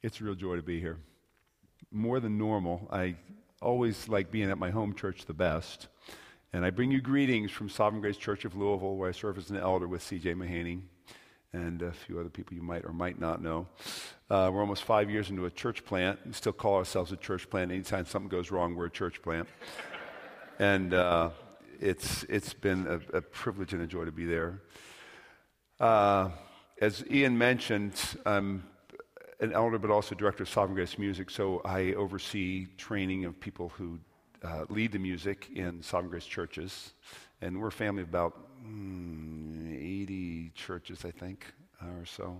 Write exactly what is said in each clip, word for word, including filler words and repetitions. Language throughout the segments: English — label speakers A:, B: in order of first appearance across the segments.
A: It's a real joy to be here. More than normal, I always like being at my home church the best. And I bring you greetings from Sovereign Grace Church of Louisville, where I serve as an elder with C J Mahaney and a few other people you might or might not know. Uh, we're almost five years into a church plant. We still call ourselves a church plant. Anytime something goes wrong, we're a church plant. and uh, it's it's been a, a privilege and a joy to be there. Uh, as Ian mentioned, I'm an elder, but also director of Sovereign Grace Music, so I oversee training of people who uh, lead the music in Sovereign Grace churches. And we're a family of about mm, eighty churches, I think, or so.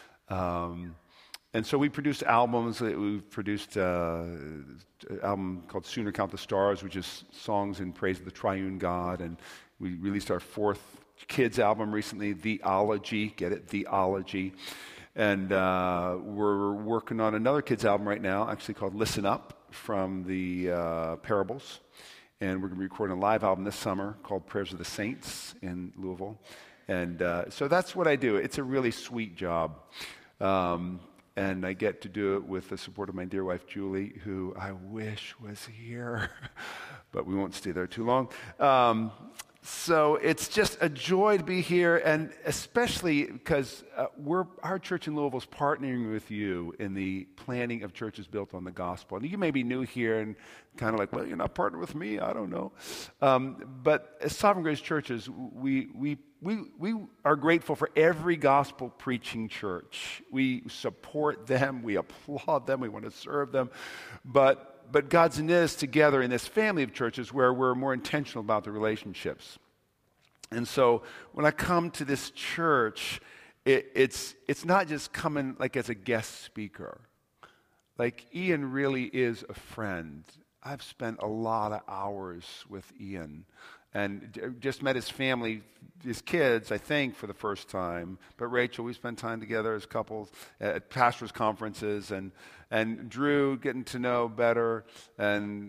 A: Um, and so we produce albums. We've produced uh, an album called Sooner Count the Stars, which is songs in praise of the triune God. And we released our fourth kids album recently, Theology. Get it? Theology. And uh, we're working on another kids album right now, actually called Listen Up, from the uh, Parables. And we're going to be recording a live album this summer called Prayers of the Saints in Louisville. And uh, so that's what I do. It's a really sweet job. Um, and I get to do it with the support of my dear wife, Julie, who I wish was here, but we won't stay there too long. Um, So it's just a joy to be here, and especially because uh, we're our church in Louisville is partnering with you in the planning of churches built on the gospel. And you may be new here and kind of like, well, you're not partnering with me. I don't know. Um, but as Sovereign Grace churches, we we we we are grateful for every gospel preaching church. We support them. We applaud them. We want to serve them, but. But God's knit us together in this family of churches where we're more intentional about the relationships. And so when I come to this church, it, it's it's not just coming like as a guest speaker. Like Ian really is a friend. I've spent a lot of hours with Ian and just met his family, his kids, I think, for the first time. But Rachel, we spent time together as couples at pastors' conferences, and and Drew getting to know better, and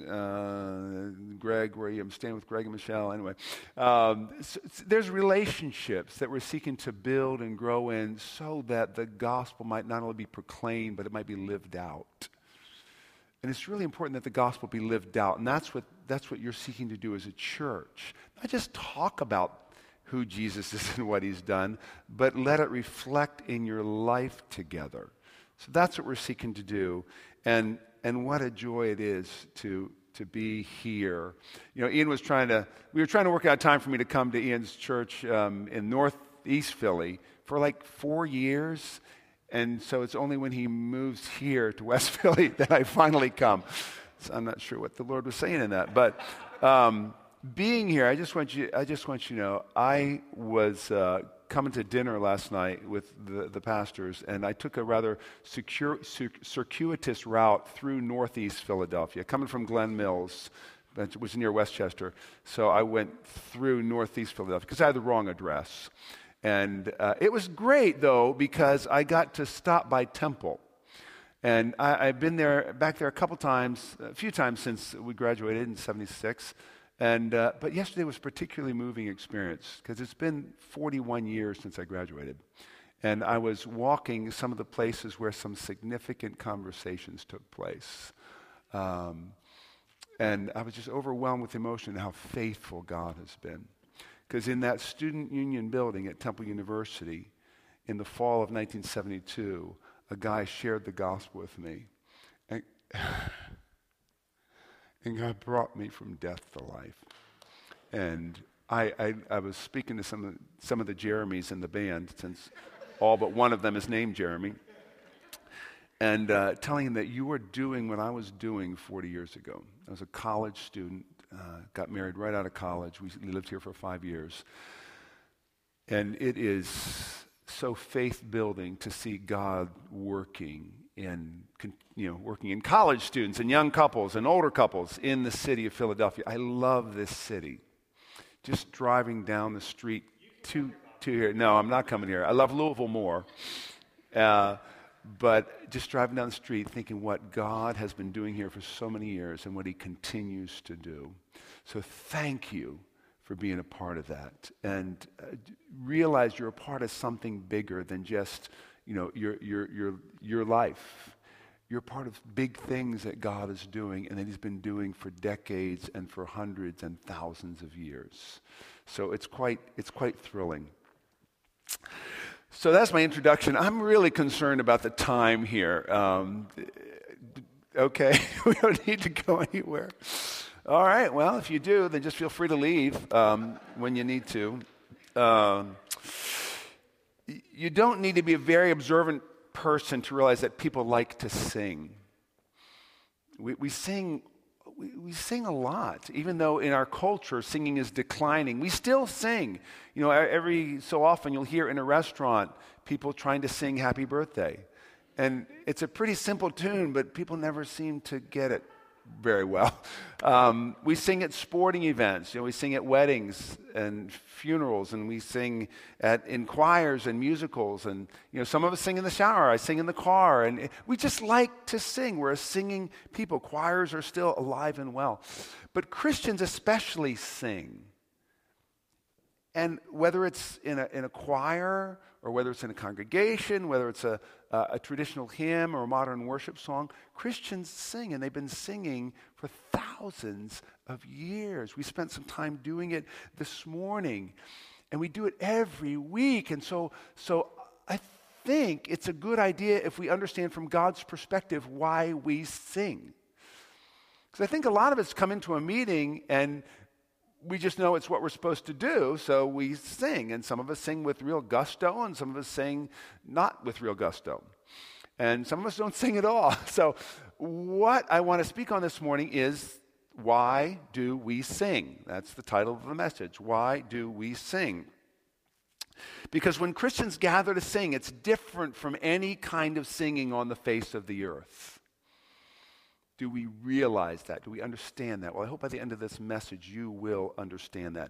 A: uh, Greg, where I'm staying with Greg and Michelle. Anyway, um, so there's relationships that we're seeking to build and grow in so that the gospel might not only be proclaimed, but it might be lived out. And it's really important that the gospel be lived out, and that's what that's what you're seeking to do as a church. Not just talk about who Jesus is and what he's done, but let it reflect in your life together. So that's what we're seeking to do, and and what a joy it is to to be here. You know, Ian was trying to, we were trying to work out time for me to come to Ian's church um, in Northeast Philly for like four years. And so it's only when he moves here to West Philly that I finally come. So I'm not sure what the Lord was saying in that, but um, being here, I just want you. I just want you to know, I was uh, coming to dinner last night with the, the pastors, and I took a rather secure, cir- circuitous route through Northeast Philadelphia, coming from Glen Mills, which was near Westchester. So I went through Northeast Philadelphia because I had the wrong address. And uh, it was great, though, because I got to stop by Temple. And I, I've been there, back there a couple times, a few times since we graduated in seventy-six. And uh, but yesterday was a particularly moving experience because it's been forty-one years since I graduated. And I was walking some of the places where some significant conversations took place. Um, and I was just overwhelmed with emotion and how faithful God has been. Because in that student union building at Temple University, in the fall of nineteen seventy-two, a guy shared the gospel with me. And, and God brought me from death to life. And I, I, I was speaking to some of, some of the Jeremys in the band, since all but one of them is named Jeremy, and uh, telling him that you were doing what I was doing forty years ago. I was a college student. Uh, got married right out of college. We, we lived here for five years. And it is so faith-building to see God working in, you know, working in college students and young couples and older couples in the city of Philadelphia. I love this city. Just driving down the street to, to here. No, I'm not coming here. I love Louisville more. Uh, But just driving down the street thinking what God has been doing here for so many years and what he continues to do. So thank you for being a part of that. And uh, realize you're a part of something bigger than just, you know, your your your your life. You're part of big things that God is doing and that he's been doing for decades and for hundreds and thousands of years. So it's quite, it's quite thrilling. So that's my introduction. I'm really concerned about the time here. Um, okay, we don't need to go anywhere. All right, well, if you do, then just feel free to leave um, when you need to. Um, you don't need to be a very observant person to realize that people like to sing. We, we sing we, we sing a lot, even though in our culture singing is declining. We still sing. You know, every so often you'll hear in a restaurant people trying to sing Happy Birthday. And it's a pretty simple tune, but people never seem to get it very well. Um, we sing at sporting events. You know, we sing at weddings and funerals, and we sing at in choirs and musicals. And you know, some of us sing in the shower. I sing in the car, and it, we just like to sing. We're a singing people. Choirs are still alive and well, but Christians especially sing. And whether it's in a in a choir or whether it's in a congregation, whether it's a, a, a traditional hymn or a modern worship song, Christians sing, and they've been singing for thousands of years. We spent some time doing it this morning, and we do it every week. And so, so I think it's a good idea if we understand from God's perspective why we sing. Because I think a lot of us come into a meeting and we just know it's what we're supposed to do, so we sing. And some of us sing with real gusto, and some of us sing not with real gusto. And some of us don't sing at all. So what I want to speak on this morning is, why do we sing? That's the title of the message. Why do we sing? Because when Christians gather to sing, it's different from any kind of singing on the face of the earth. Do we realize that? Do we understand that? Well, I hope by the end of this message you will understand that.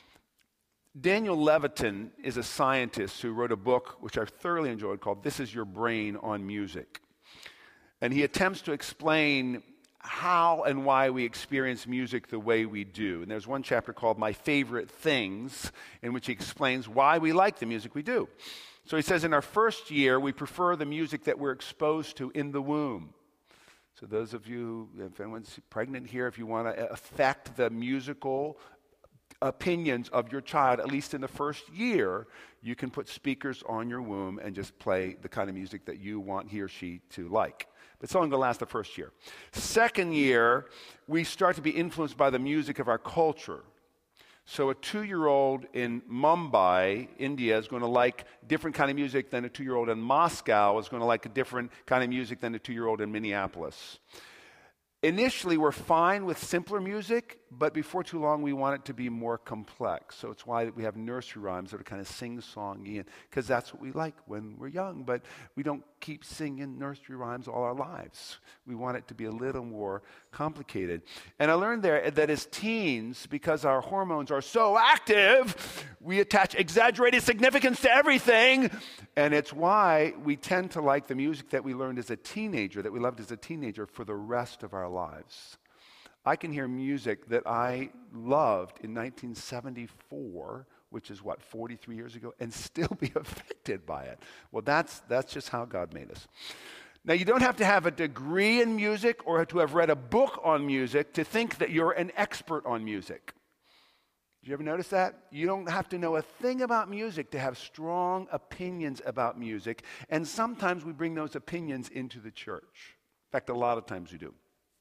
A: Daniel Levitin is a scientist who wrote a book, which I thoroughly enjoyed, called This Is Your Brain on Music. And he attempts to explain how and why we experience music the way we do. And there's one chapter called My Favorite Things, in which he explains why we like the music we do. So he says, in our first year, we prefer the music that we're exposed to in the womb. So those of you, if anyone's pregnant here, if you want to affect the musical opinions of your child, at least in the first year, you can put speakers on your womb and just play the kind of music that you want he or she to like. But it's only going to last the first year. Second year, we start to be influenced by the music of our culture. So a two-year-old in Mumbai, India, is going to like different kind of music than a two-year-old in Moscow is going to like a different kind of music than a two-year-old in Minneapolis. Initially, we're fine with simpler music, but before too long, we want it to be more complex. So it's why we have nursery rhymes that are kind of sing-songy, because that's what we like when we're young, but we don't keep singing nursery rhymes all our lives. We want it to be a little more complicated. And I learned there that as teens, because our hormones are so active, we attach exaggerated significance to everything, and it's why we tend to like the music that we learned as a teenager, that we loved as a teenager, for the rest of our lives. I can hear music that I loved in nineteen seventy-four, which is what, forty-three years ago, and still be affected by it. Well, that's that's just how God made us. Now, you don't have to have a degree in music or to have read a book on music to think that you're an expert on music. Did you ever notice that? You don't have to know a thing about music to have strong opinions about music, and sometimes we bring those opinions into the church. In fact, a lot of times we do.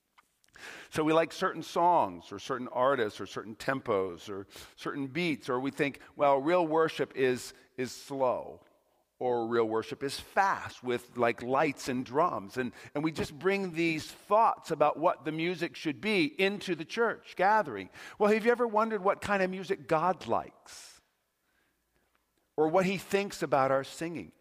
A: So we like certain songs or certain artists or certain tempos or certain beats, or we think, well, real worship is is slow, or real worship is fast with like lights and drums. And, and we just bring these thoughts about what the music should be into the church gathering. Well, have you ever wondered what kind of music God likes? Or what he thinks about our singing?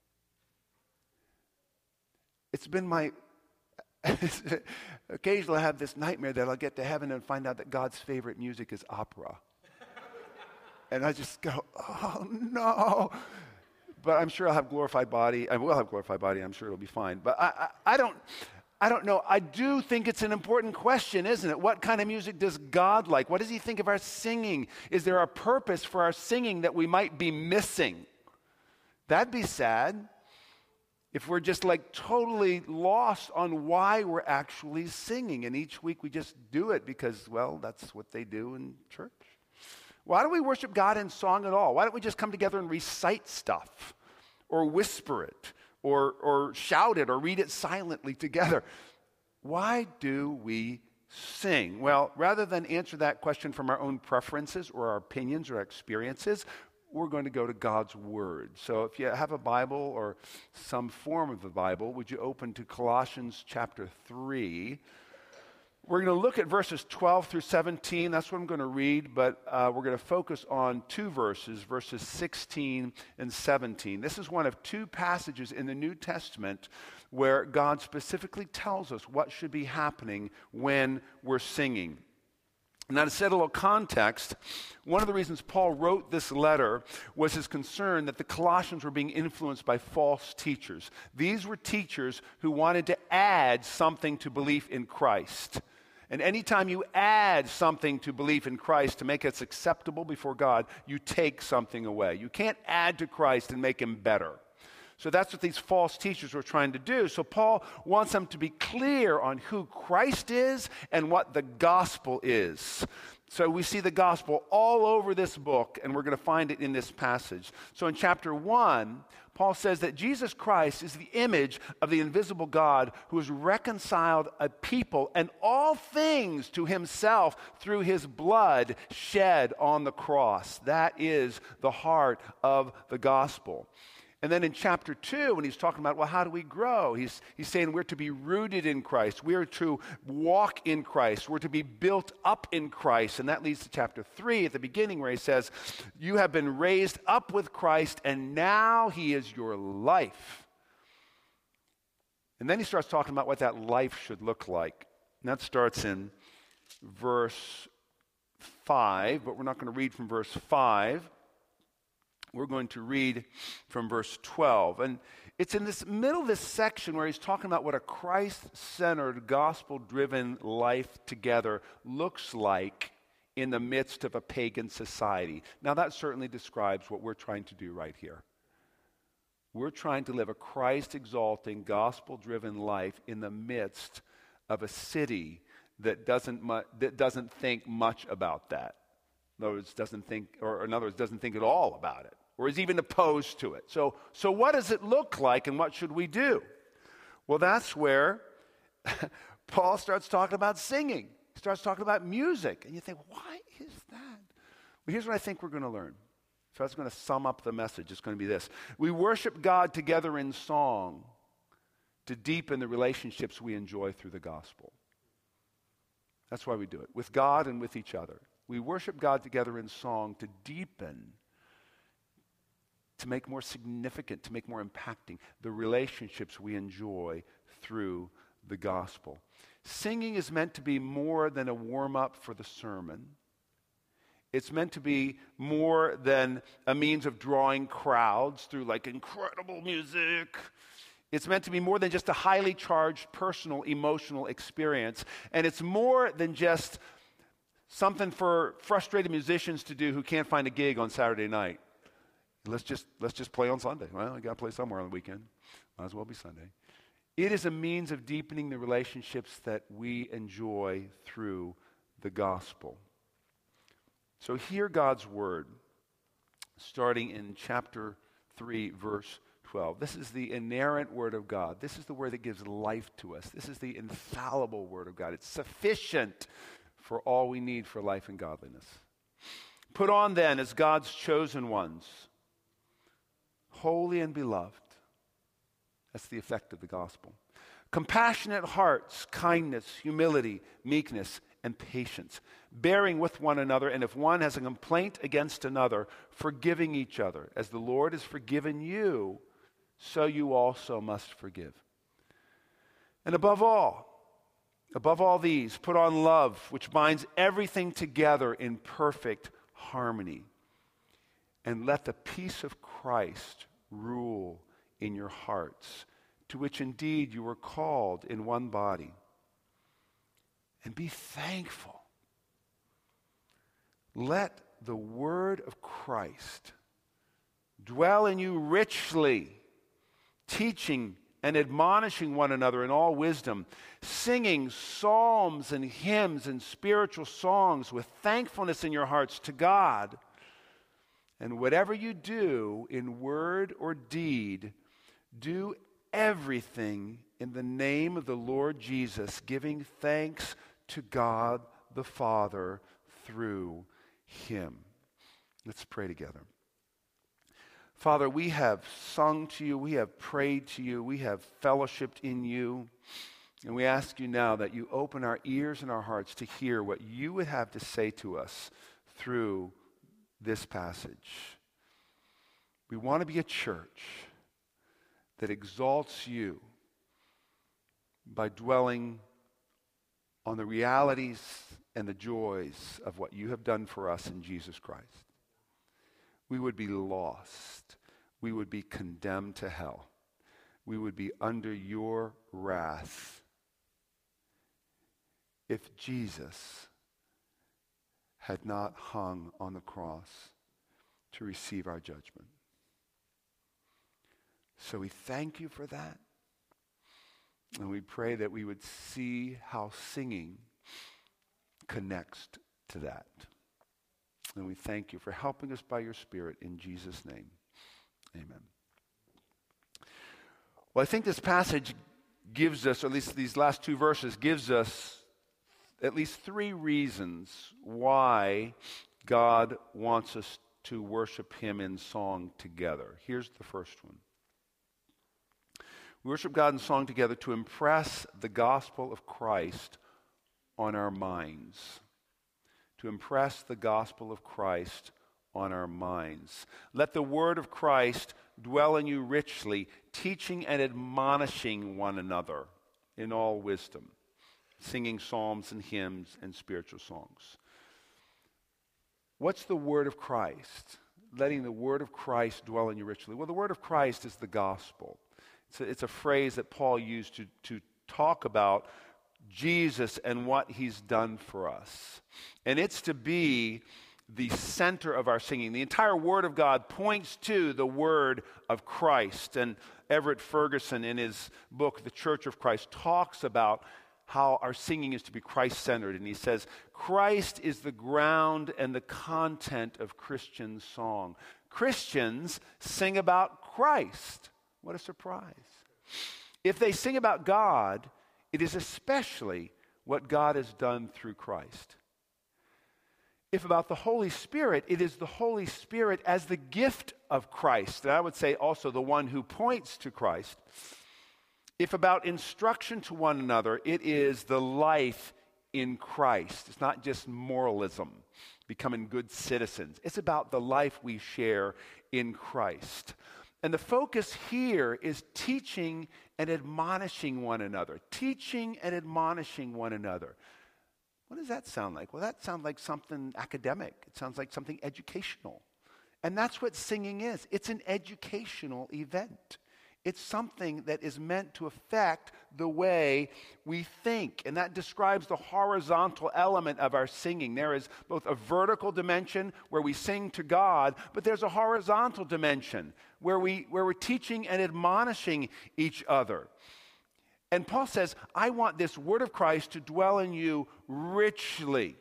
A: It's been my occasionally I have this nightmare that I'll get to heaven and find out that God's favorite music is opera. And I just go, oh no. But I'm sure I'll have glorified body. I will have glorified body. I'm sure it'll be fine. But I, I, I don't I don't know. I do think it's an important question, isn't it? What kind of music does God like? What does he think of our singing? Is there a purpose for our singing that we might be missing? That'd be sad. if we're just like totally lost on why we're actually singing. And each week we just do it because, well, that's what they do in church. Why don't we worship God in song at all? Why don't we just come together and recite stuff or whisper it or, or shout it or read it silently together? Why do we sing? Well, rather than answer that question from our own preferences or our opinions or our experiences, we're going to go to God's Word. So if you have a Bible or some form of the Bible, would you open to Colossians chapter three? We're going to look at verses twelve through seventeen. That's what I'm going to read, but uh, we're going to focus on two verses, verses sixteen and seventeen. This is one of two passages in the New Testament where God specifically tells us what should be happening when we're singing. Now, to set a little context, one of the reasons Paul wrote this letter was his concern that the Colossians were being influenced by false teachers. These were teachers who wanted to add something to belief in Christ. And anytime you add something to belief in Christ to make us acceptable before God, you take something away. You can't add to Christ and make him better. So that's what these false teachers were trying to do. So Paul wants them to be clear on who Christ is and what the gospel is. So we see the gospel all over this book, and we're going to find it in this passage. So in chapter one, Paul says that Jesus Christ is the image of the invisible God who has reconciled a people and all things to himself through his blood shed on the cross. That is the heart of the gospel. And then in chapter two, when he's talking about, well, how do we grow? He's, he's saying we're to be rooted in Christ. We're to walk in Christ. We're to be built up in Christ. And that leads to chapter three at the beginning where he says, you have been raised up with Christ and now he is your life. And then he starts talking about what that life should look like. And that starts in verse five, but we're not going to read from verse five. We're going to read from verse twelve. And it's in this middle of this section where he's talking about what a Christ-centered, gospel-driven life together looks like in the midst of a pagan society. Now, that certainly describes what we're trying to do right here. We're trying to live a Christ-exalting, gospel-driven life in the midst of a city that doesn't mu- that doesn't think much about that. In other words, doesn't think, or in other words, doesn't think at all about it, or is even opposed to it. So, so what does it look like, and what should we do? Well, that's where Paul starts talking about singing. He starts talking about music, and you think, why is that? Well, here's what I think we're going to learn. So that's going to sum up the message. It's going to be this. We worship God together in song to deepen the relationships we enjoy through the gospel. That's why we do it, with God and with each other. We worship God together in song to deepen, to make more significant, to make more impacting the relationships we enjoy through the gospel. Singing is meant to be more than a warm-up for the sermon. It's meant to be more than a means of drawing crowds through like incredible music. It's meant to be more than just a highly charged personal emotional experience. And it's more than just something for frustrated musicians to do who can't find a gig on Saturday night. Let's just let's just play on Sunday. Well, we got to play somewhere on the weekend. Might as well be Sunday. It is a means of deepening the relationships that we enjoy through the gospel. So hear God's word, starting in chapter three, verse twelve. This is the inerrant word of God. This is the word that gives life to us. This is the infallible word of God. It's sufficient for all we need for life and godliness. Put on then as God's chosen ones, holy and beloved. That's the effect of the gospel. Compassionate hearts, kindness, humility, meekness, and patience, bearing with one another, and if one has a complaint against another, forgiving each other. As the Lord has forgiven you, so you also must forgive. And above all, above all these, put on love, which binds everything together in perfect harmony. And let the peace of Christ rule in your hearts, to which indeed you were called in one body. And be thankful. Let the word of Christ dwell in you richly, teaching and admonishing one another in all wisdom, singing psalms and hymns and spiritual songs with thankfulness in your hearts to God. And whatever you do in word or deed, do everything in the name of the Lord Jesus, giving thanks to God the Father through him. Let's pray together. Father, we have sung to you, we have prayed to you, we have fellowshiped in you, and we ask you now that you open our ears and our hearts to hear what you would have to say to us through this passage. We want to be a church that exalts you by dwelling on the realities and the joys of what you have done for us in Jesus Christ. We would be lost. We would be condemned to hell. We would be under your wrath if Jesus had not hung on the cross to receive our judgment. So we thank you for that. And we pray that we would see how singing connects to that. And we thank you for helping us by your Spirit in Jesus' name. Amen. Well, I think this passage gives us, or at least these last two verses, gives us at least three reasons why God wants us to worship him in song together. Here's the first one. We worship God in song together to impress the gospel of Christ on our minds. To impress the gospel of Christ on our minds. Let the word of Christ dwell in you richly, teaching and admonishing one another in all wisdom, singing psalms and hymns and spiritual songs. What's the word of Christ? Letting the word of Christ dwell in you richly. Well, the word of Christ is the gospel. It's a, it's a phrase that Paul used to, to talk about Jesus and what he's done for us. And it's to be the center of our singing. The entire Word of God points to the Word of Christ. And Everett Ferguson, in his book, The Church of Christ, talks about how our singing is to be Christ-centered. And he says, Christ is the ground and the content of Christian song. Christians sing about Christ. What a surprise. If they sing about God, it is especially what God has done through Christ. If about the Holy Spirit, it is the Holy Spirit as the gift of Christ. And I would say also the one who points to Christ. If about instruction to one another, it is the life in Christ. It's not just moralism, becoming good citizens. It's about the life we share in Christ. And the focus here is teaching and admonishing one another. Teaching and admonishing one another. What does that sound like? Well, that sounds like something academic. It sounds like something educational. And that's what singing is. It's an educational event. It's something that is meant to affect the way we think. And that describes the horizontal element of our singing. There is both a vertical dimension where we sing to God, but there's a horizontal dimension where, we, where we're teaching and admonishing each other. And Paul says, I want this word of Christ to dwell in you richly.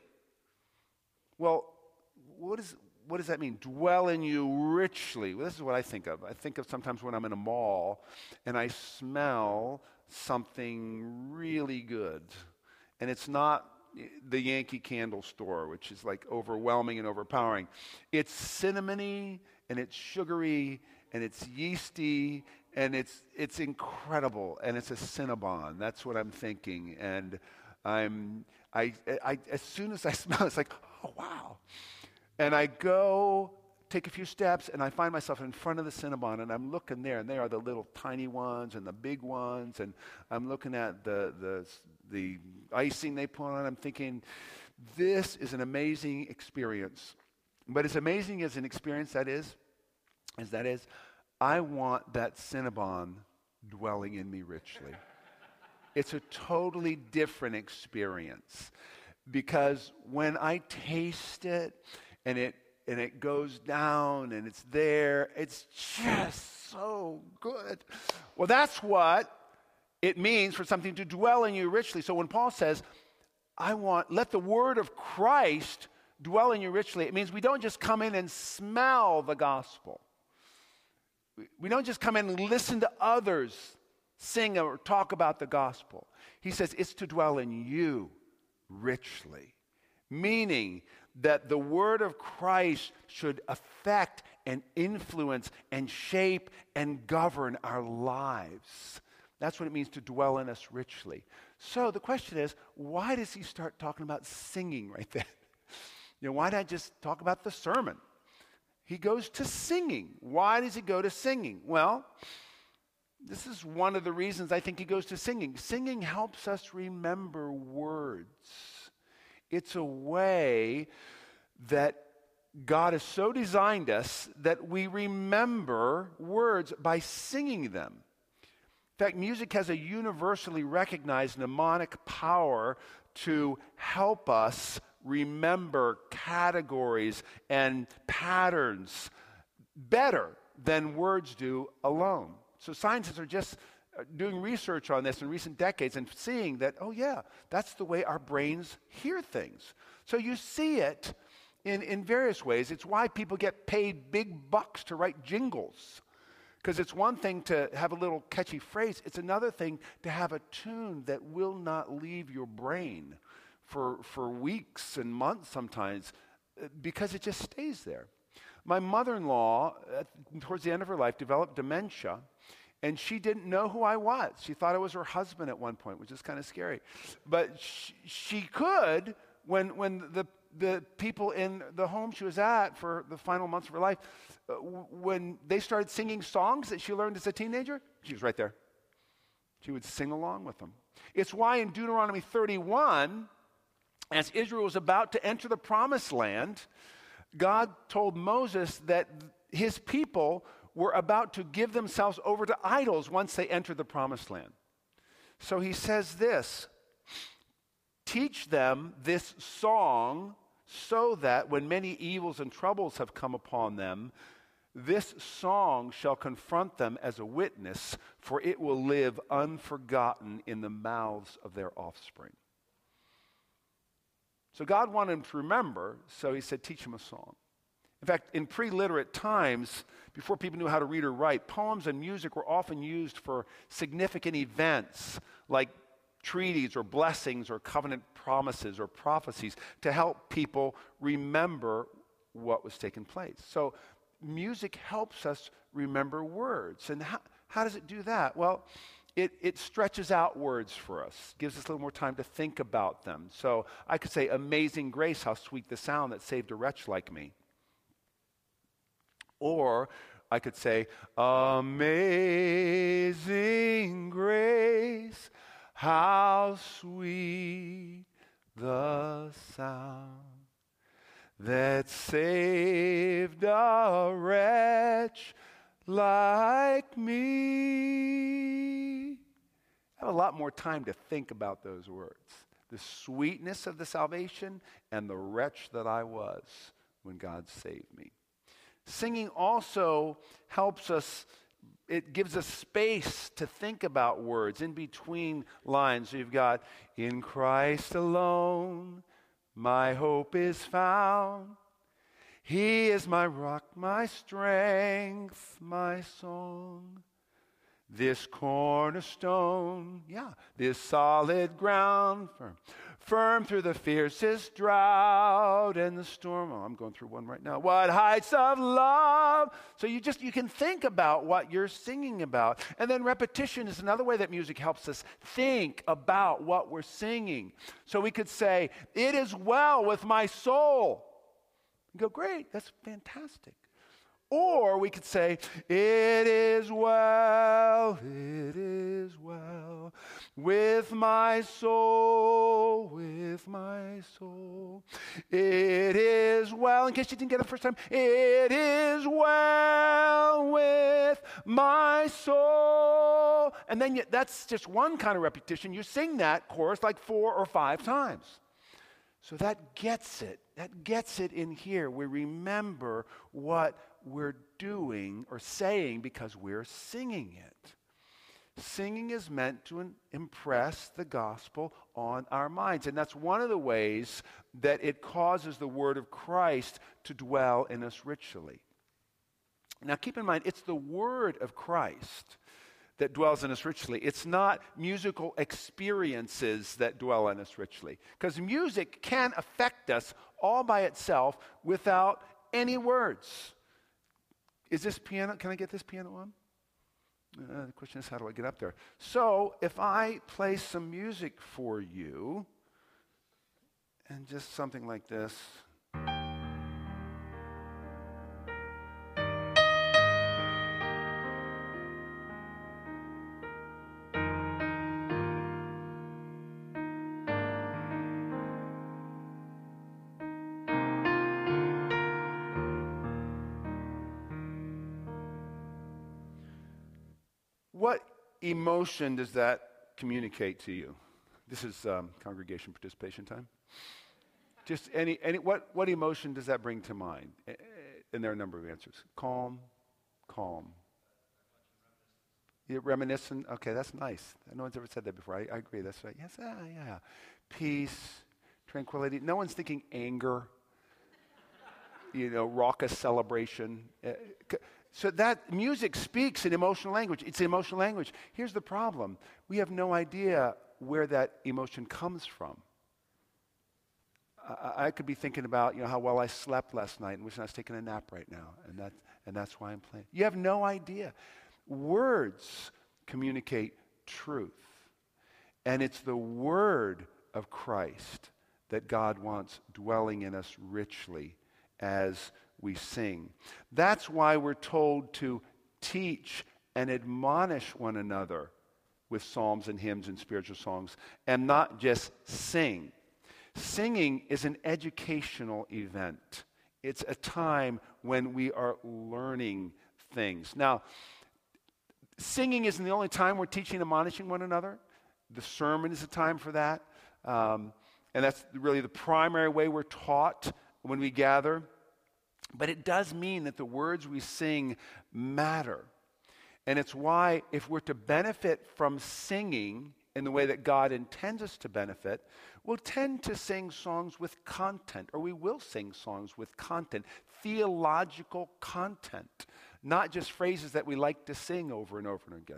A: Well, what is What does that mean? Dwell in you richly. Well, this is what I think of. I think of sometimes when I'm in a mall and I smell something really good. And it's not the Yankee Candle store, which is like overwhelming and overpowering. It's cinnamony and it's sugary and it's yeasty and it's it's incredible. And it's a Cinnabon. That's what I'm thinking. And I'm I I as soon as I smell it, it's like, oh wow. And I go, take a few steps, and I find myself in front of the Cinnabon, and I'm looking there, and there are the little tiny ones and the big ones, and I'm looking at the the the icing they put on. I'm thinking, this is an amazing experience. But as amazing as an experience that is, as that is, I want that Cinnabon dwelling in me richly. It's a totally different experience, because when I taste it, and it and it goes down and it's there. It's just so good. Well, that's what it means for something to dwell in you richly. So when Paul says, I want, let the word of Christ dwell in you richly, it means we don't just come in and smell the gospel. We don't just come in and listen to others sing or talk about the gospel. He says it's to dwell in you richly, meaning that the word of Christ should affect and influence and shape and govern our lives. That's what it means to dwell in us richly. So the question is, why does he start talking about singing right then? You know, why not just talk about the sermon? He goes to singing. Why does he go to singing? Well, this is one of the reasons I think he goes to singing. Singing helps us remember words. It's a way that God has so designed us that we remember words by singing them. In fact, music has a universally recognized mnemonic power to help us remember categories and patterns better than words do alone. So scientists are just doing research on this in recent decades and seeing that, oh yeah, that's the way our brains hear things. So you see it in, in various ways. It's why people get paid big bucks to write jingles. Because it's one thing to have a little catchy phrase. It's another thing to have a tune that will not leave your brain for, for weeks and months sometimes, because it just stays there. My mother-in-law, uh, towards the end of her life, developed dementia, and she didn't know who I was. She thought I was her husband at one point, which is kind of scary. But she, she could, when, when the, the people in the home she was at for the final months of her life, uh, w- when they started singing songs that she learned as a teenager, she was right there. She would sing along with them. It's why in Deuteronomy thirty-one, as Israel was about to enter the promised land, God told Moses that his people were about to give themselves over to idols once they entered the promised land. So he says this, teach them this song so that when many evils and troubles have come upon them, this song shall confront them as a witness, for it will live unforgotten in the mouths of their offspring. So God wanted them to remember, so he said, teach them a song. In fact, in pre-literate times, before people knew how to read or write, poems and music were often used for significant events like treaties or blessings or covenant promises or prophecies to help people remember what was taking place. So music helps us remember words. And how, how does it do that? Well, It, it stretches out words for us, gives us a little more time to think about them. So I could say, amazing grace, how sweet the sound that saved a wretch like me. Or I could say, amazing grace, how sweet the sound that saved a wretch like me. I have a lot more time to think about those words. The sweetness of the salvation and the wretch that I was when God saved me. Singing also helps us, it gives us space to think about words in between lines. So you've got, in Christ alone, my hope is found. He is my rock, my strength, my song. This cornerstone, yeah, this solid ground, firm, firm through the fiercest drought and the storm. Oh, I'm going through one right now. What heights of love. So you just, you can think about what you're singing about. And then repetition is another way that music helps us think about what we're singing. So we could say, it is well with my soul. You go, great, that's fantastic. Or we could say, it is well, it is well with my soul, with my soul. It is well, in case you didn't get it the first time, it is well with my soul. And then you, that's just one kind of repetition. You sing that chorus like four or five times. So that gets it. That gets it in here. We remember what we're doing or saying because we're singing it. Singing is meant to impress the gospel on our minds. And that's one of the ways that it causes the word of Christ to dwell in us richly. Now keep in mind, it's the word of Christ that dwells in us richly. It's not musical experiences that dwell in us richly. Because music can affect us all by itself without any words. Is this piano, can I get this piano on? Uh, the question is, how do I get up there? So, if I play some music for you, and just something like this. What emotion does that communicate to you? This is um, congregation participation time. Just any, any what, what emotion does that bring to mind? And there are a number of answers. Calm, calm. Yeah, reminiscent. Okay, that's nice. No one's ever said that before. I, I agree. That's right. Yes, ah, yeah. Peace, tranquility. No one's thinking anger. You know, raucous celebration. Uh, So that music speaks in emotional language. It's emotional language. Here's the problem. We have no idea where that emotion comes from. I, I could be thinking about, you know, how well I slept last night and wishing I was taking a nap right now. And, that, and that's why I'm playing. You have no idea. Words communicate truth. And it's the word of Christ that God wants dwelling in us richly as we sing. That's why we're told to teach and admonish one another with psalms and hymns and spiritual songs, and not just sing. Singing is an educational event. It's a time when we are learning things. Now, singing isn't the only time we're teaching and admonishing one another. The sermon is a time for that. Um, and that's really the primary way we're taught when we gather. But it does mean that the words we sing matter. And it's why if we're to benefit from singing in the way that God intends us to benefit, we'll tend to sing songs with content, or we will sing songs with content, theological content, not just phrases that we like to sing over and over and again.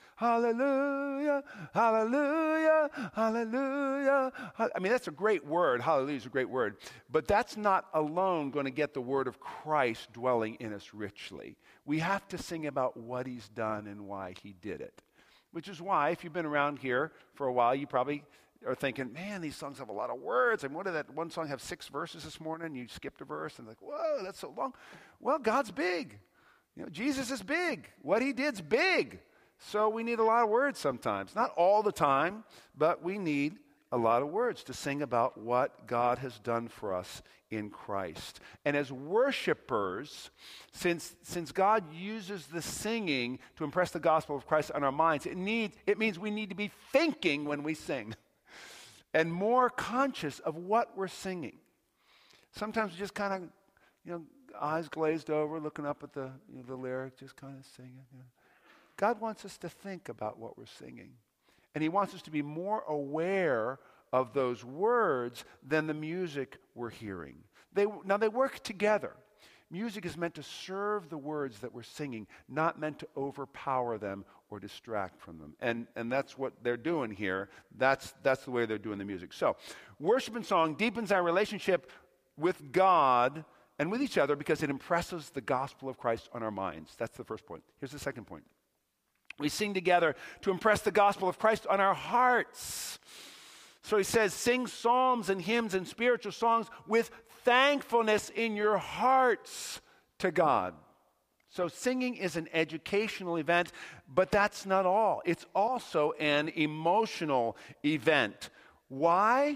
A: Hallelujah, hallelujah, hallelujah. I mean, that's a great word. Hallelujah is a great word. But that's not alone going to get the word of Christ dwelling in us richly. We have to sing about what he's done and why he did it. Which is why, if you've been around here for a while, you probably are thinking, man, these songs have a lot of words. And what did that one song have six verses this morning? You skipped a verse and like, whoa, that's so long. Well, God's big. You know, Jesus is big. What he did's big. So we need a lot of words sometimes. Not all the time, but we need a lot of words to sing about what God has done for us in Christ. And as worshipers, since, since God uses the singing to impress the gospel of Christ on our minds, it, need, it means we need to be thinking when we sing and more conscious of what we're singing. Sometimes we just kind of, you know, eyes glazed over, looking up at the, you know, the lyric, just kind of singing, you know. God wants us to think about what we're singing. And he wants us to be more aware of those words than the music we're hearing. They, now, they work together. Music is meant to serve the words that we're singing, not meant to overpower them or distract from them. And, and that's what they're doing here. That's, that's the way they're doing the music. So, worship and song deepens our relationship with God and with each other because it impresses the gospel of Christ on our minds. That's the first point. Here's the second point. We sing together to impress the gospel of Christ on our hearts. So he says, sing psalms and hymns and spiritual songs with thankfulness in your hearts to God. So singing is an educational event, but that's not all. It's also an emotional event. Why?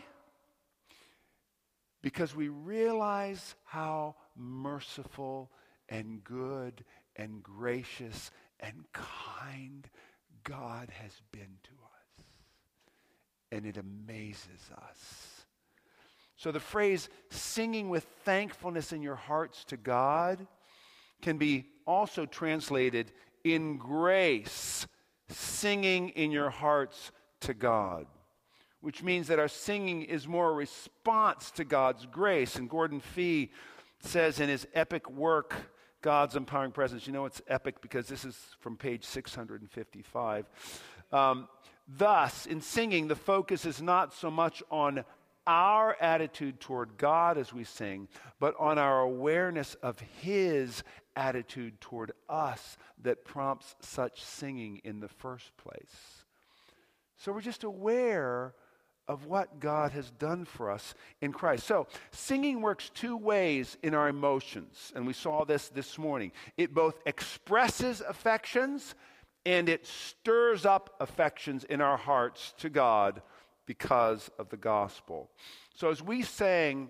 A: Because we realize how merciful and good and gracious and kind God has been to us. And it amazes us. So the phrase singing with thankfulness in your hearts to God can be also translated in grace, singing in your hearts to God, which means that our singing is more a response to God's grace. And Gordon Fee says in his epic work, God's Empowering Presence, you know it's epic because this is from page six hundred fifty-five. Um, Thus, in singing, the focus is not so much on our attitude toward God as we sing, but on our awareness of His attitude toward us that prompts such singing in the first place. So we're just aware of what God has done for us in Christ. So singing works two ways in our emotions, and we saw this this morning. It both expresses affections and it stirs up affections in our hearts to God because of the gospel. So as we sang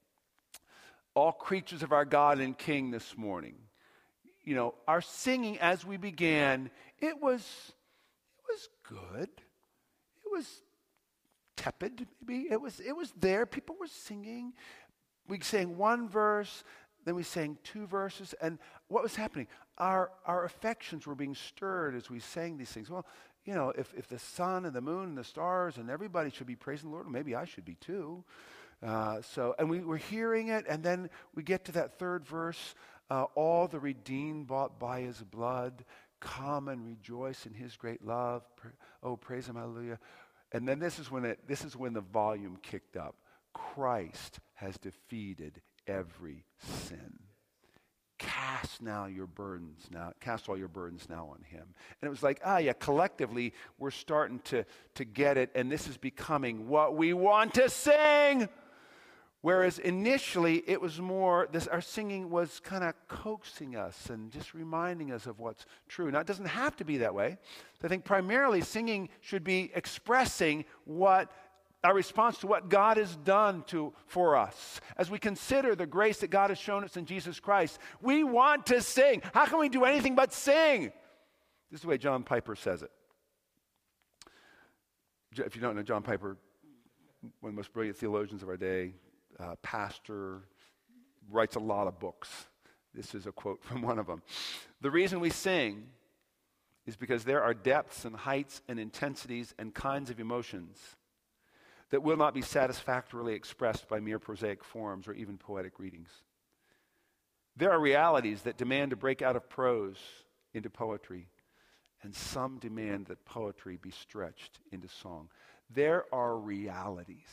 A: All Creatures of Our God and King this morning, you know, our singing as we began, it was, it was good. It was tepid, maybe. It was, it was there. People were singing. We sang one verse, then we sang two verses, and what was happening? Our our affections were being stirred as we sang these things. Well, you know, if, if the sun and the moon and the stars and everybody should be praising the Lord, maybe I should be too. Uh, so, and we were hearing it, and then we get to that third verse, uh, all the redeemed bought by His blood, come and rejoice in His great love. Pra- oh, praise Him, hallelujah. And then this is when it, this is when the volume kicked up. Christ has defeated every sin. Cast now your burdens now, cast all your burdens now on Him. And it was like, ah, yeah, collectively we're starting to, to get it, and this is becoming what we want to sing. Whereas initially it was more, this our singing was kind of coaxing us and just reminding us of what's true. Now it doesn't have to be that way. I think primarily singing should be expressing what our response to what God has done to for us. As we consider the grace that God has shown us in Jesus Christ, we want to sing. How can we do anything but sing? This is the way John Piper says it. If you don't know John Piper, one of the most brilliant theologians of our day, uh, pastor, writes a lot of books. This is a quote from one of them. The reason we sing is because there are depths and heights and intensities and kinds of emotions that will not be satisfactorily expressed by mere prosaic forms or even poetic readings. There are realities that demand to break out of prose into poetry, and some demand that poetry be stretched into song. There are realities.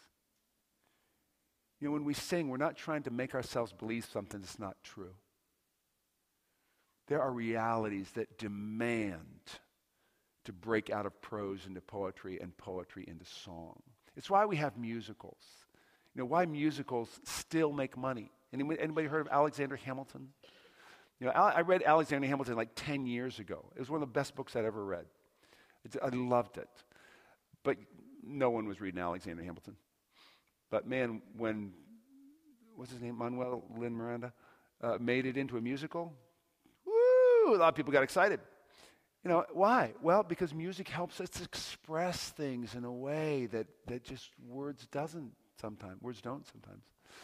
A: You know, when we sing, we're not trying to make ourselves believe something that's not true. There are realities that demand to break out of prose into poetry and poetry into song. It's why we have musicals. You know, why musicals still make money. Anybody, anybody heard of Alexander Hamilton? You know, I read Alexander Hamilton like ten years ago. It was one of the best books I'd ever read. It's, I loved it. But no one was reading Alexander Hamilton. But man, when, what's his name, Manuel Lin Miranda, uh, made it into a musical, woo, a lot of people got excited. You know, why? Well, because music helps us express things in a way that, that just words doesn't sometimes. Words don't sometimes.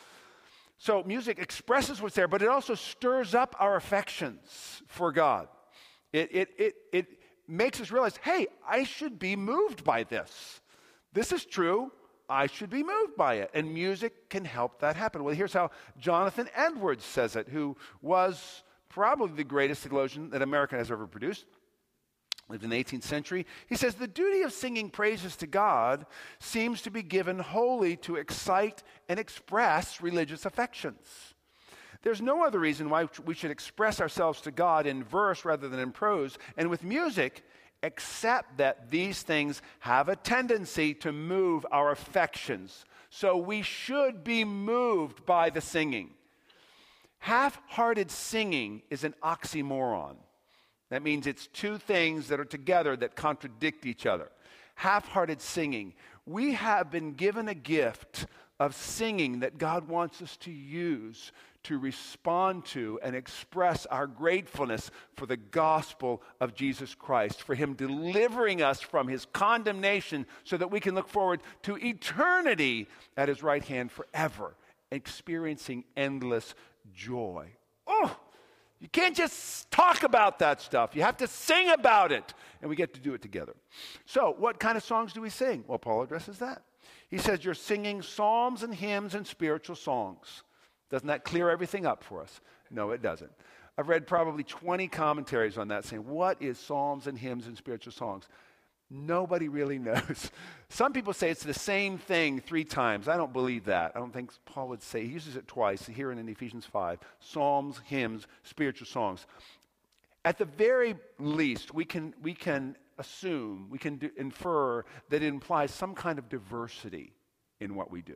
A: So music expresses what's there, but it also stirs up our affections for God. It, it, it, it makes us realize, hey, I should be moved by this. This is true. I should be moved by it. And music can help that happen. Well, here's how Jonathan Edwards says it, who was probably the greatest theologian that America has ever produced. Lived in the eighteenth century. He says, the duty of singing praises to God seems to be given wholly to excite and express religious affections. There's no other reason why we should express ourselves to God in verse rather than in prose, and with music, except that these things have a tendency to move our affections. So we should be moved by the singing. Half-hearted singing is an oxymoron. That means it's two things that are together that contradict each other. Half-hearted singing. We have been given a gift of singing that God wants us to use to respond to and express our gratefulness for the gospel of Jesus Christ, for him delivering us from his condemnation so that we can look forward to eternity at his right hand forever, experiencing endless joy. Oh, you can't just talk about that stuff. You have to sing about it, and we get to do it together. So what kind of songs do we sing? Well, Paul addresses that. He says you're singing psalms and hymns and spiritual songs. Doesn't that clear everything up for us? No, it doesn't. I've read probably twenty commentaries on that saying, what is psalms and hymns and spiritual songs? Nobody really knows. Some people say it's the same thing three times. I don't believe that. I don't think Paul would say. He uses it twice here and in Ephesians five. Psalms, hymns, spiritual songs. At the very least, we can, we can assume, we can do, infer that it implies some kind of diversity in what we do.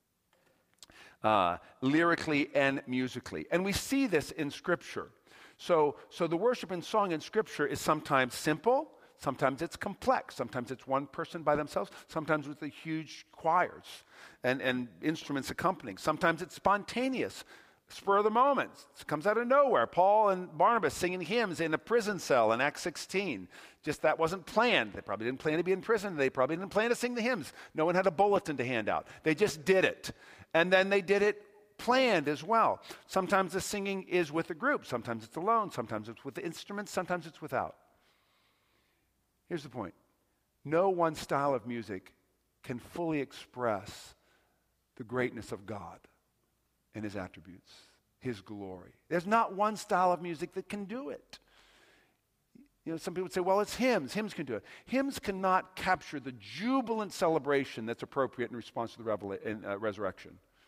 A: Uh, lyrically and musically. And we see this in Scripture. So, so the worship and song in Scripture is sometimes simple, sometimes it's complex, sometimes it's one person by themselves, sometimes with the huge choirs and, and instruments accompanying. Sometimes it's spontaneous, spur of the moment. It comes out of nowhere. Paul and Barnabas singing hymns in a prison cell in Acts sixteen. Just that wasn't planned. They probably didn't plan to be in prison. They probably didn't plan to sing the hymns. No one had a bulletin to hand out. They just did it. And then they did it planned as well. Sometimes the singing is with a group. Sometimes it's alone. Sometimes it's with the instruments. Sometimes it's without. Here's the point. No one style of music can fully express the greatness of God and his attributes, his glory. There's not one style of music that can do it. You know, some people would say, well, it's hymns. Hymns can do it. Hymns cannot capture the jubilant celebration that's appropriate in response to the revela- in, uh, resurrection.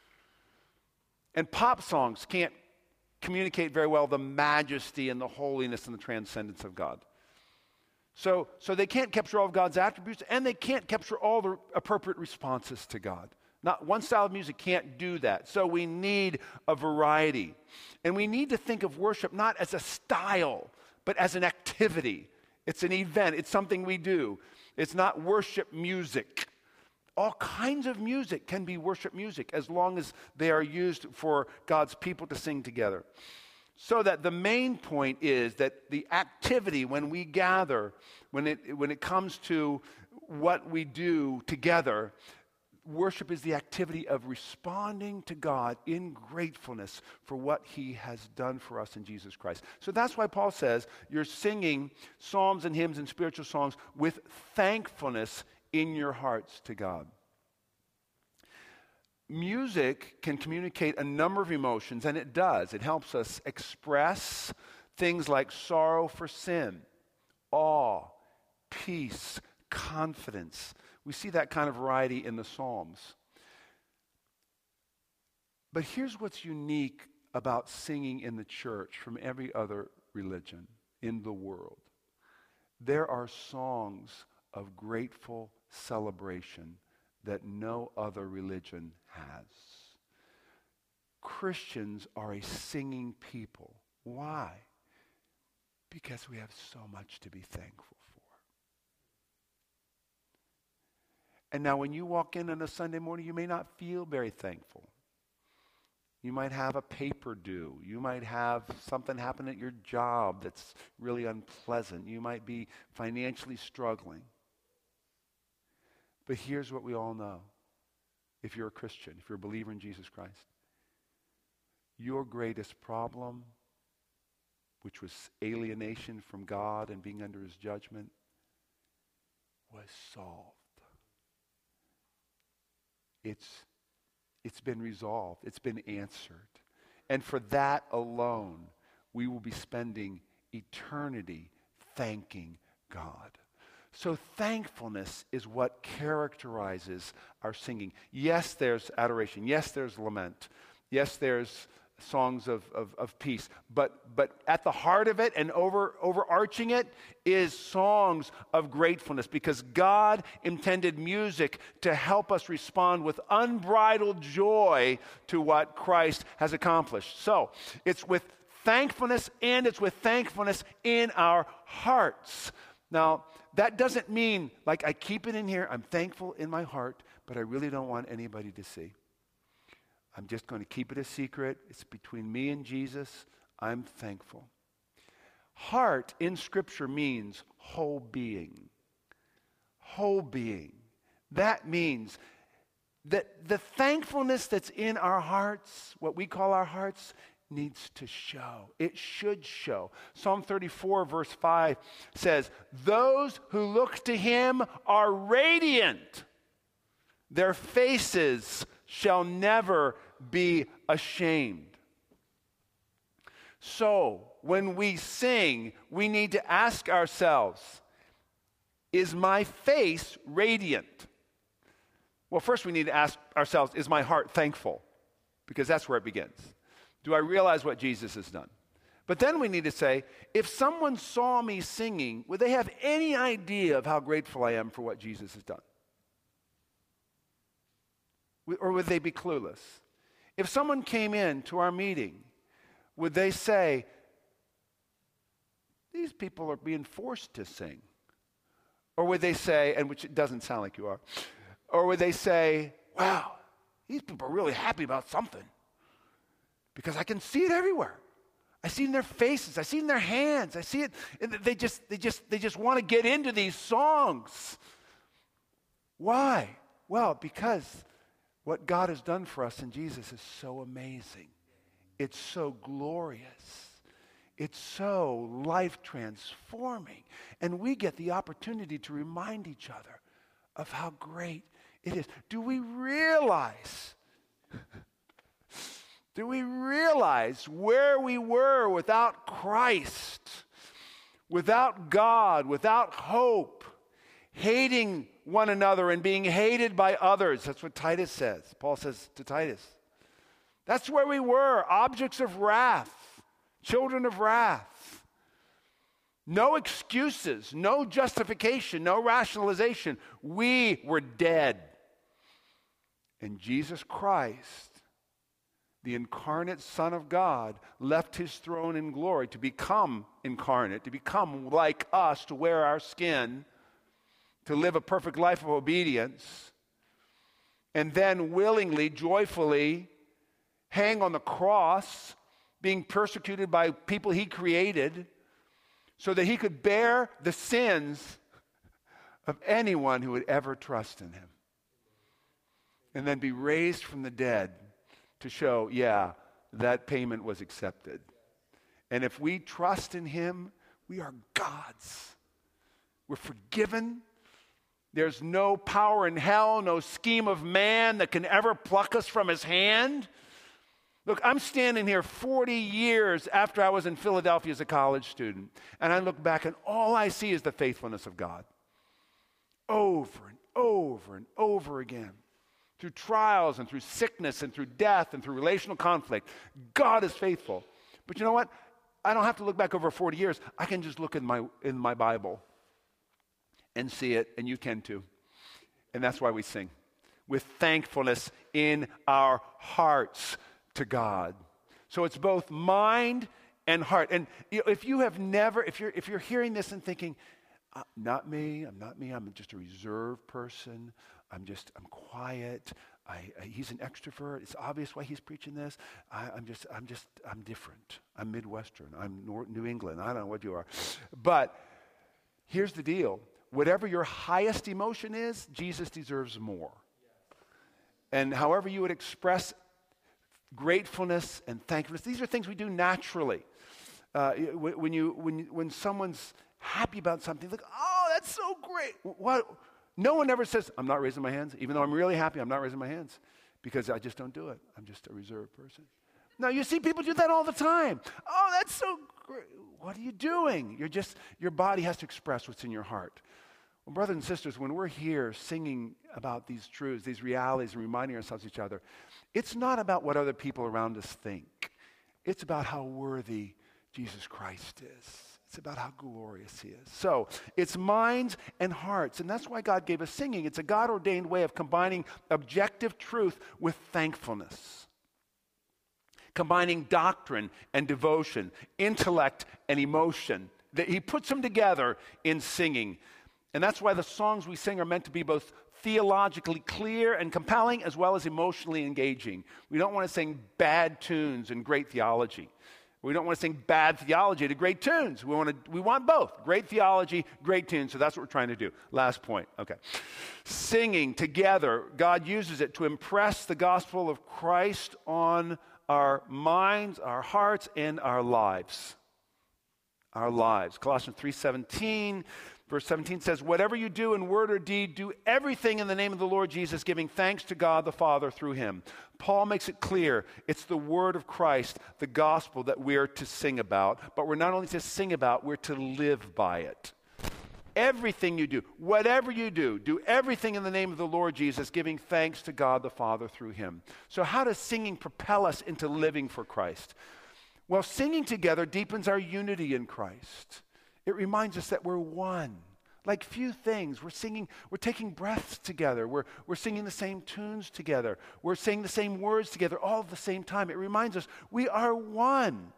A: And pop songs can't communicate very well the majesty and the holiness and the transcendence of God. So, so they can't capture all of God's attributes, and they can't capture all the appropriate responses to God. Not one style of music can't do that. So we need a variety. And we need to think of worship not as a style, but as an activity. It's an event. It's something we do. It's not worship music. All kinds of music can be worship music as long as they are used for God's people to sing together. So that the main point is that the activity when we gather, when it, when it comes to what we do together, worship is the activity of responding to God in gratefulness for what he has done for us in Jesus Christ. So that's why Paul says you're singing psalms and hymns and spiritual songs with thankfulness in your hearts to God. Music can communicate a number of emotions, and it does. It helps us express things like sorrow for sin, awe, peace, confidence. We see that kind of variety in the Psalms. But here's what's unique about singing in the church from every other religion in the world. There are songs of grateful celebration that no other religion has. Christians are a singing people. Why? Because we have so much to be thankful for. And now when you walk in on a Sunday morning, you may not feel very thankful. You might have a paper due. You might have something happen at your job that's really unpleasant. You might be financially struggling. But here's what we all know. If you're a Christian, if you're a believer in Jesus Christ, your greatest problem, which was alienation from God and being under his judgment, was solved. It's, it's been resolved. It's been answered. And for that alone, we will be spending eternity thanking God. So thankfulness is what characterizes our singing. Yes, there's adoration. Yes, there's lament. Yes, there's songs of, of, of peace. But, but at the heart of it and over, overarching it is songs of gratefulness, because God intended music to help us respond with unbridled joy to what Christ has accomplished. So it's with thankfulness, and it's with thankfulness in our hearts. Now, that doesn't mean, like, I keep it in here, I'm thankful in my heart, but I really don't want anybody to see. I'm just going to keep it a secret. It's between me and Jesus. I'm thankful. Heart in Scripture means whole being. Whole being. That means that the thankfulness that's in our hearts, what we call our hearts, needs to show. It should show. Psalm thirty-four verse five says, those who look to him are radiant. Their faces shall never be ashamed. So, when we sing, we need to ask ourselves, is my face radiant? Well, first we need to ask ourselves, is my heart thankful? Because that's where it begins. Do I realize what Jesus has done? But then we need to say, if someone saw me singing, would they have any idea of how grateful I am for what Jesus has done? Or would they be clueless? If someone came in to our meeting, would they say, these people are being forced to sing? Or would they say, and which it doesn't sound like you are, or would they say, wow, these people are really happy about something? Because I can see it everywhere. I see it in their faces. I see it in their hands. I see it. They just, they just, they just want to get into these songs. Why? Well, because what God has done for us in Jesus is so amazing. It's so glorious. It's so life-transforming. And we get the opportunity to remind each other of how great it is. Do we realize, do we realize where we were without Christ, without God, without hope, hating one another and being hated by others? That's what Titus says. Paul says to Titus. That's where we were, objects of wrath, children of wrath. No excuses, no justification, no rationalization. We were dead. And Jesus Christ, the incarnate Son of God, left his throne in glory to become incarnate, to become like us, to wear our skin, to live a perfect life of obedience, and then willingly, joyfully hang on the cross, being persecuted by people he created, so that he could bear the sins of anyone who would ever trust in him. And then be raised from the dead to show, yeah, that payment was accepted. And if we trust in him, we are God's. We're forgiven. There's no power in hell, no scheme of man that can ever pluck us from his hand. Look, I'm standing here forty years after I was in Philadelphia as a college student, and I look back and all I see is the faithfulness of God. Over and over and over again. Through trials and through sickness and through death and through relational conflict, God is faithful. But you know what? I don't have to look back over forty years. I can just look in my in my Bible and see it, and you can too. And that's why we sing, with thankfulness in our hearts to God. So it's both mind and heart. And you know, if you have never, if you're if you're hearing this and thinking, uh, not me, I'm not me, I'm just a reserved person, I'm just, I'm quiet, I, I, he's an extrovert, it's obvious why he's preaching this, I, I'm just, I'm just, I'm different, I'm Midwestern, I'm North, New England, I don't know what you are. But here's the deal, whatever your highest emotion is, Jesus deserves more. And however you would express gratefulness and thankfulness, these are things we do naturally. Uh, when you when when someone's happy about something, like, oh, that's so great. What? No one ever says, I'm not raising my hands, even though I'm really happy. I'm not raising my hands because I just don't do it. I'm just a reserved person. No, you see people do that all the time. Oh, that's so great. What are you doing? You're just your body has to express what's in your heart. Well, brothers and sisters, when we're here singing about these truths, these realities, and reminding ourselves of each other, it's not about what other people around us think. It's about how worthy Jesus Christ is. It's about how glorious he is. So, it's minds and hearts, and that's why God gave us singing. It's a God-ordained way of combining objective truth with thankfulness. Combining doctrine and devotion, intellect and emotion. That he puts them together in singing. And that's why the songs we sing are meant to be both theologically clear and compelling as well as emotionally engaging. We don't want to sing bad tunes and great theology. We don't want to sing bad theology to great tunes. We want to, we want both. Great theology, great tunes. So that's what we're trying to do. Last point. Okay. Singing together, God uses it to impress the gospel of Christ on our minds, our hearts, and our lives. Our lives. Colossians three seventeen, verse seventeen says, whatever you do in word or deed, do everything in the name of the Lord Jesus, giving thanks to God the Father through him. Paul makes it clear it's the word of Christ, the gospel, that we're to sing about. But we're not only to sing about, we're to live by it. Everything you do, whatever you do, do everything in the name of the Lord Jesus, giving thanks to God the Father through him. So how does singing propel us into living for Christ? Well, singing together deepens our unity in Christ. It reminds us that we're one. Like few things. We're singing, we're taking breaths together. We're, we're singing the same tunes together. We're saying the same words together all at the same time. It reminds us we are one.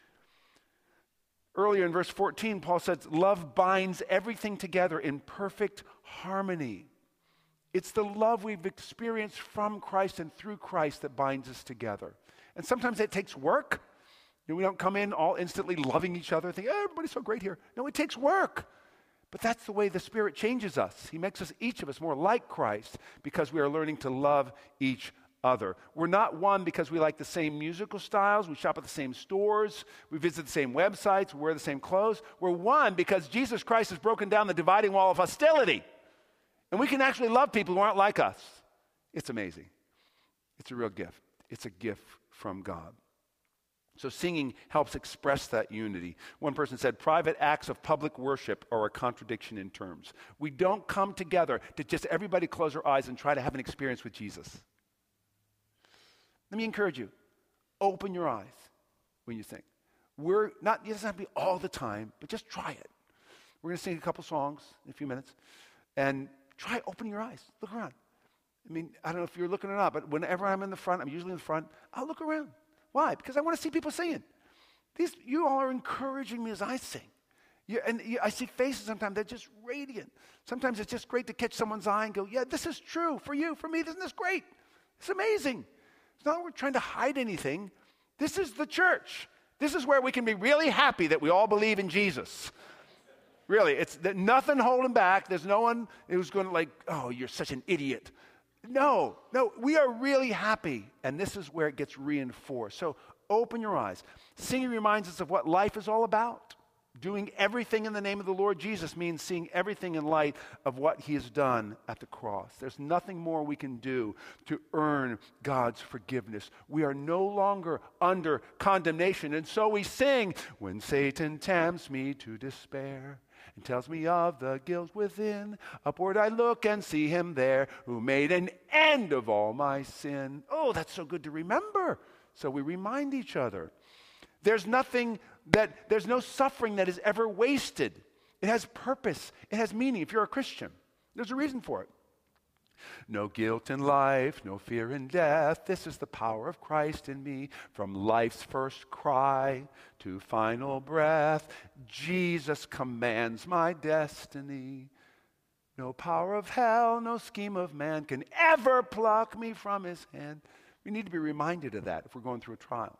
A: Earlier in verse fourteen, Paul says, love binds everything together in perfect harmony. It's the love we've experienced from Christ and through Christ that binds us together. And sometimes it takes work. You know, we don't come in all instantly loving each other, think, oh, everybody's so great here. No, it takes work. But that's the way the Spirit changes us. He makes us, each of us, more like Christ because we are learning to love each other. We're not one because we like the same musical styles, we shop at the same stores, we visit the same websites, we wear the same clothes. We're one because Jesus Christ has broken down the dividing wall of hostility. And we can actually love people who aren't like us. It's amazing. It's a real gift. It's a gift from God. So singing helps express that unity. One person said, private acts of public worship are a contradiction in terms. We don't come together to just everybody close their eyes and try to have an experience with Jesus. Let me encourage you. Open your eyes when you sing. We're not, it doesn't have to be all the time, but just try it. We're going to sing a couple songs in a few minutes. And try opening your eyes. Look around. I mean, I don't know if you're looking or not, but whenever I'm in the front, I'm usually in the front, I'll look around. Why? Because I want to see people singing. These, you all are encouraging me as I sing. You, and you, I see faces sometimes that are just radiant. Sometimes it's just great to catch someone's eye and go, yeah, this is true for you, for me. Isn't this great? It's amazing. It's not that we're trying to hide anything. This is the church. This is where we can be really happy that we all believe in Jesus. Really, it's that nothing holding back. There's no one who's going to like, oh, you're such an idiot. No, no, we are really happy, and this is where it gets reinforced. So open your eyes. Singing reminds us of what life is all about. Doing everything in the name of the Lord Jesus means seeing everything in light of what he has done at the cross. There's nothing more we can do to earn God's forgiveness. We are no longer under condemnation, and so we sing, when Satan tempts me to despair and tells me of the guilt within, upward I look and see him there who made an end of all my sin. Oh, that's so good to remember. So we remind each other. There's nothing that, there's no suffering that is ever wasted. It has purpose. It has meaning. If you're a Christian, there's a reason for it. No guilt in life, no fear in death. This is the power of Christ in me. From life's first cry to final breath, Jesus commands my destiny. No power of hell, no scheme of man can ever pluck me from his hand. We need to be reminded of that if we're going through a trial.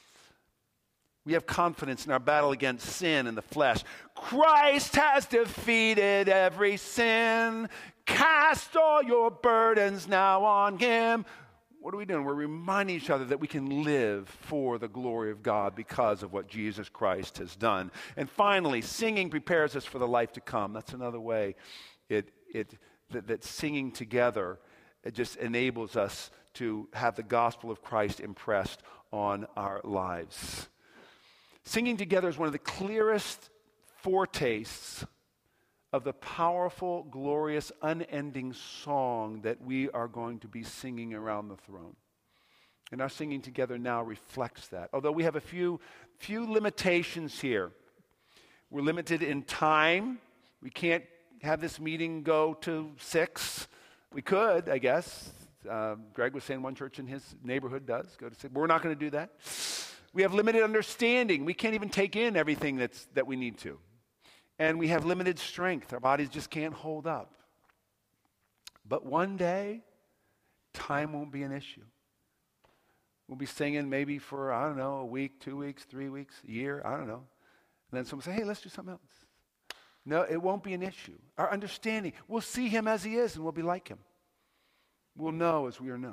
A: We have confidence in our battle against sin and the flesh. Christ has defeated every sin. Cast all your burdens now on him. What are we doing? We're reminding each other that we can live for the glory of God because of what Jesus Christ has done. And finally, singing prepares us for the life to come. That's another way it, it, that, that singing together, it just enables us to have the gospel of Christ impressed on our lives. Singing together is one of the clearest foretastes of the powerful, glorious, unending song that we are going to be singing around the throne. And our singing together now reflects that. Although we have a few, few limitations here. We're limited in time. We can't have this meeting go to six. We could, I guess. Uh, Greg was saying one church in his neighborhood does go to six. But we're not going to do that. We have limited understanding. We can't even take in everything that's, that we need to. And we have limited strength. Our bodies just can't hold up. But one day, time won't be an issue. We'll be singing maybe for, I don't know, a week, two weeks, three weeks, a year, I don't know. And then someone will say, hey, let's do something else. No, it won't be an issue. Our understanding, we'll see him as he is and we'll be like him. We'll know as we are known.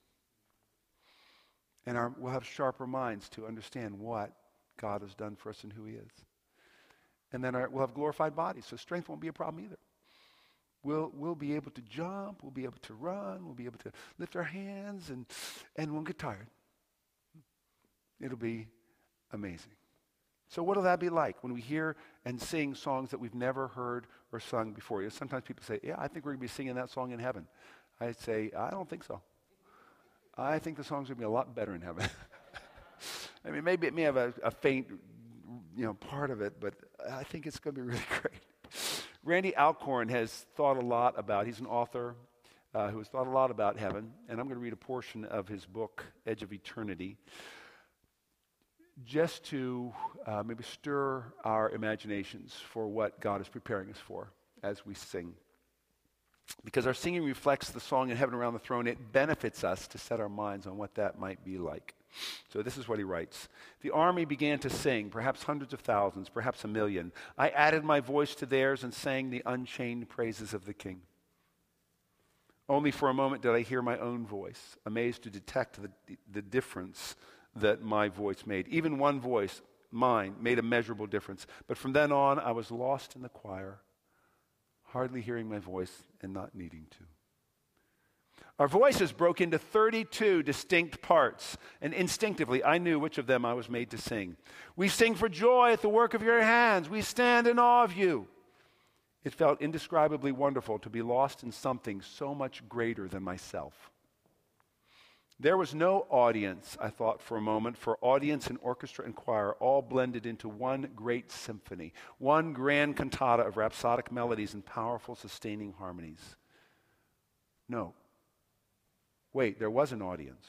A: And our, we'll have sharper minds to understand what God has done for us and who he is. And then our, we'll have glorified bodies, so strength won't be a problem either. We'll, we'll be able to jump, we'll be able to run, we'll be able to lift our hands, and, and won't get tired. It'll be amazing. So what will that be like when we hear and sing songs that we've never heard or sung before? You know, sometimes people say, yeah, I think we're going to be singing that song in heaven. I say, I don't think so. I think the song's going to be a lot better in heaven. I mean, maybe it may have a, a faint, you know, part of it, but I think it's going to be really great. Randy Alcorn has thought a lot about, he's an author uh, who has thought a lot about heaven, and I'm going to read a portion of his book, Edge of Eternity, just to uh, maybe stir our imaginations for what God is preparing us for as we sing. Because our singing reflects the song in heaven around the throne, it benefits us to set our minds on what that might be like. So this is what he writes. The army began to sing, perhaps hundreds of thousands, perhaps a million. I added my voice to theirs and sang the unchained praises of the King. Only for a moment did I hear my own voice, amazed to detect the, the difference that my voice made. Even one voice, mine, made a measurable difference. But from then on, I was lost in the choir, hardly hearing my voice and not needing to. Our voices broke into thirty-two distinct parts, and instinctively I knew which of them I was made to sing. We sing for joy at the work of your hands. We stand in awe of you. It felt indescribably wonderful to be lost in something so much greater than myself. There was no audience, I thought for a moment, for audience and orchestra and choir all blended into one great symphony, one grand cantata of rhapsodic melodies and powerful sustaining harmonies. No. Wait, there was an audience.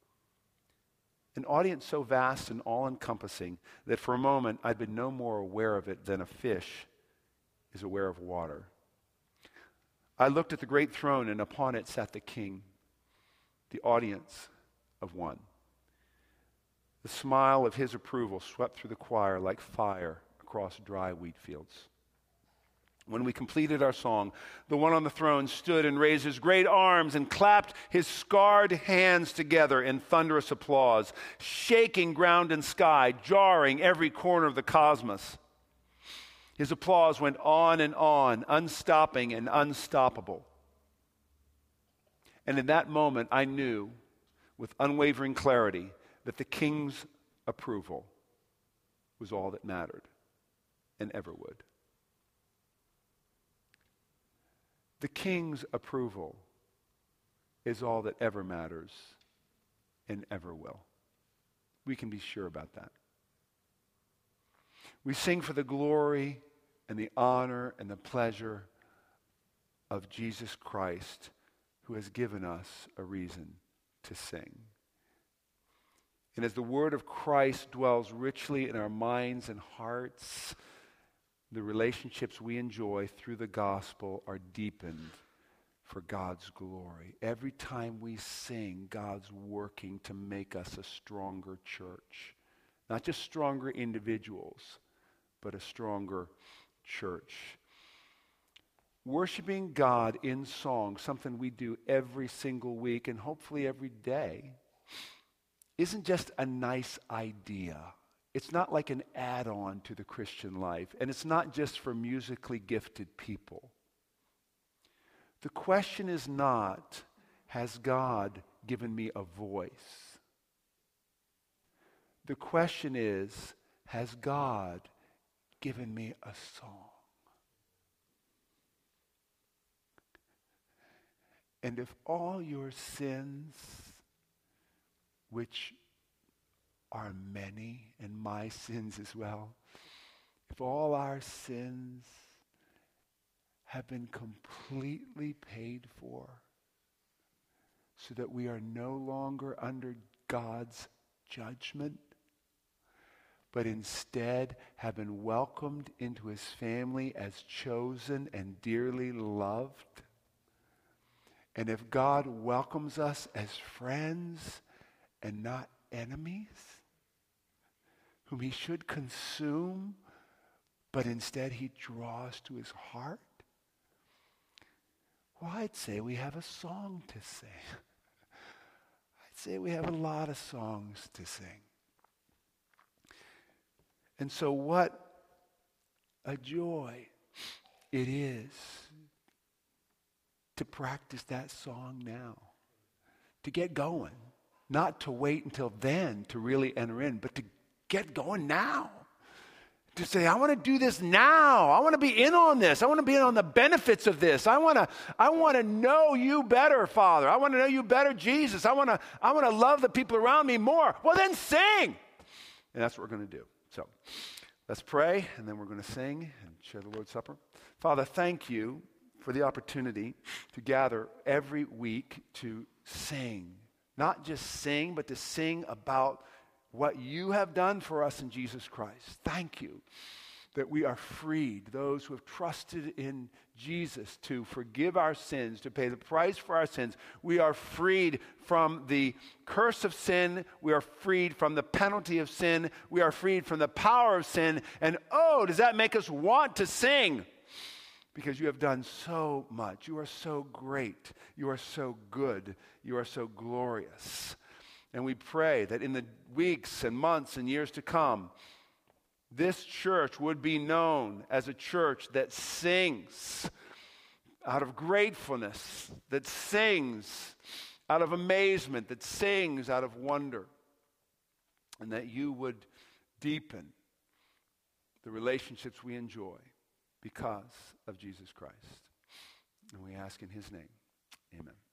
A: An audience so vast and all-encompassing that for a moment I'd been no more aware of it than a fish is aware of water. I looked at the great throne, and upon it sat the King, the audience of one. The smile of his approval swept through the choir like fire across dry wheat fields. When we completed our song, the one on the throne stood and raised his great arms and clapped his scarred hands together in thunderous applause, shaking ground and sky, jarring every corner of the cosmos. His applause went on and on, unstopping and unstoppable. And in that moment, I knew with unwavering clarity that the King's approval was all that mattered and ever would. The King's approval is all that ever matters and ever will. We can be sure about that. We sing for the glory and the honor and the pleasure of Jesus Christ, who has given us a reason to sing. And as the word of Christ dwells richly in our minds and hearts, the relationships we enjoy through the gospel are deepened for God's glory. Every time we sing, God's working to make us a stronger church. Not just stronger individuals, but a stronger church. Worshiping God in song, something we do every single week and hopefully every day, isn't just a nice idea. It's not like an add-on to the Christian life, and it's not just for musically gifted people. The question is not, has God given me a voice? The question is, has God given me a song? And if all your sins, which are many, and my sins as well, if all our sins have been completely paid for so that we are no longer under God's judgment, but instead have been welcomed into his family as chosen and dearly loved, And if God welcomes us as friends and not enemies, whom he should consume, but instead he draws to his heart, well, I'd say we have a song to sing. I'd say we have a lot of songs to sing. And so what a joy it is to practice that song now, to get going, not to wait until then to really enter in, but to get going now. To say, I want to do this now. I want to be in on this. I want to be in on the benefits of this. I want to, I want to know you better, Father. I want to know you better, Jesus. I want to, I want to love the people around me more. Well, then sing. And that's what we're going to do. So let's pray, and then we're going to sing and share the Lord's Supper. Father, thank you for the opportunity to gather every week to sing. Not just sing, but to sing about what you have done for us in Jesus Christ. Thank you that we are freed, those who have trusted in Jesus to forgive our sins, to pay the price for our sins. We are freed from the curse of sin. We are freed from the penalty of sin. We are freed from the power of sin. And oh, does that make us want to sing? Because you have done so much. You are so great. You are so good. You are so glorious. And we pray that in the weeks and months and years to come, this church would be known as a church that sings out of gratefulness, that sings out of amazement, that sings out of wonder, and that you would deepen the relationships we enjoy because of Jesus Christ. And we ask in his name, amen.